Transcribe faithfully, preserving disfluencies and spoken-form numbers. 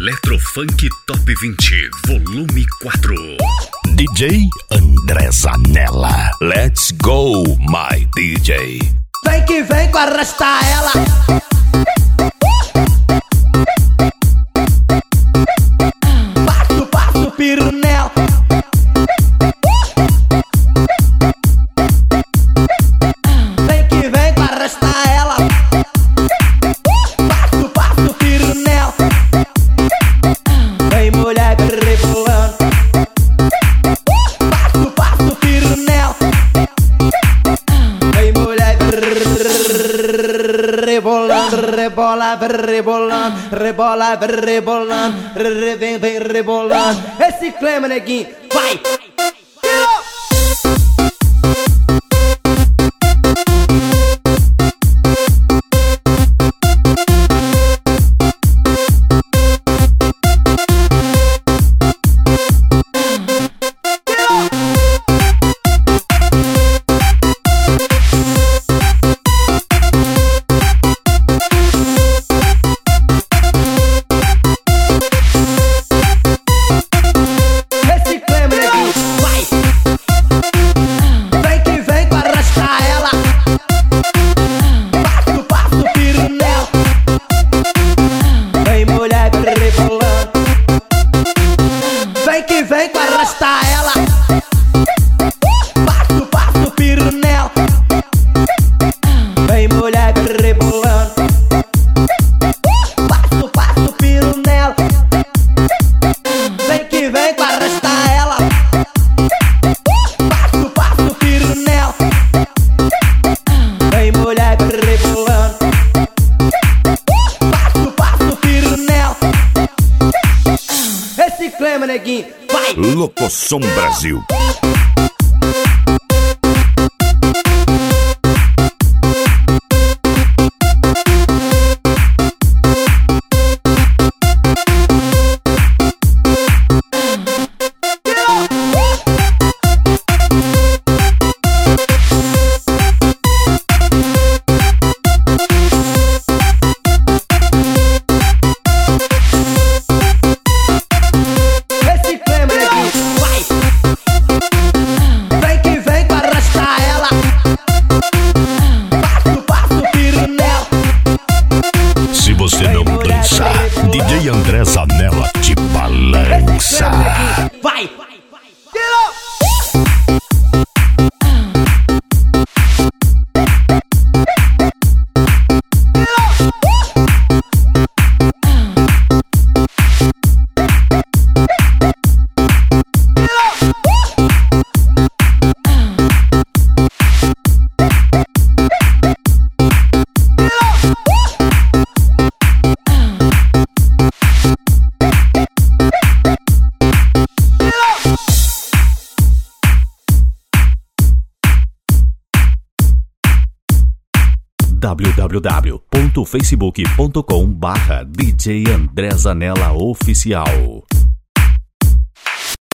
Eletrofunk Top vinte, volume quatro. D J André Zanella. Let's go, my D J. Vem que vem com arrastar ela. Passo, passo, pirunel. Vem que vem com arrastar ela. Passo, passo, pirunel. Vem mulher rebolando. Passo, passo, pirunel. Vem mulher rebolando, rebola, rebolando, rebola, rebolando, re, vem, vem rebolando. Esse clima, neguinho, vai! Vem que vem com arrastar ela. Passo, passo, pirunel. Vem mulher rebolando. Passo, passo, pirunel. Vem que vem com arrastar ela. Passo, passo, pirunel. Vem mulher rebolando. Passo, passo, pirunel. Esse clima, neguinho, vai! Locoção Brasil. Se você não dançar, D J André Zanella te balança. Vai! w w w ponto facebook ponto com barra D J André Zanella Oficial.